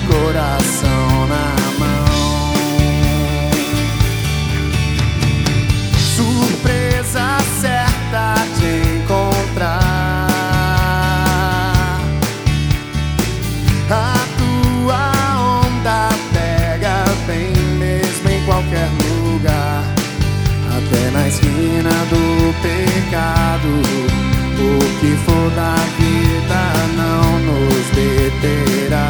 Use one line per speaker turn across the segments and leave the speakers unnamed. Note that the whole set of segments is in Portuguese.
coração na mão. Surpresa certa de encontrar a tua onda, pega bem mesmo em qualquer lugar, até na esquina do pecado. O que for da vida não nos deterá.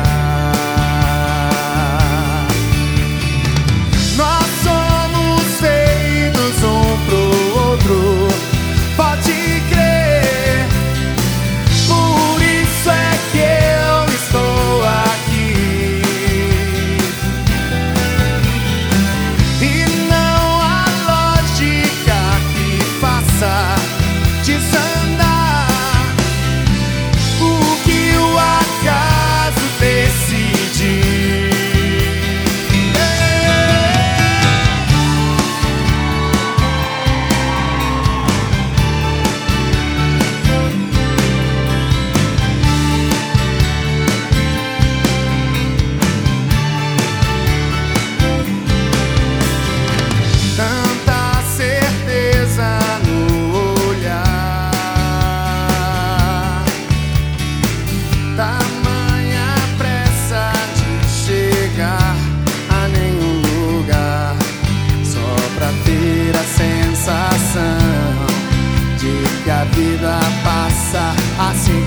Nós somos feitos um pro outro, pode crer. Por isso é que eu estou aqui, e não há lógica que faça desandar o que o acaso decidir. Tanta certeza no olhar, tamanha pressa de chegar a nenhum lugar, só pra ter a sensação de que a vida passa assim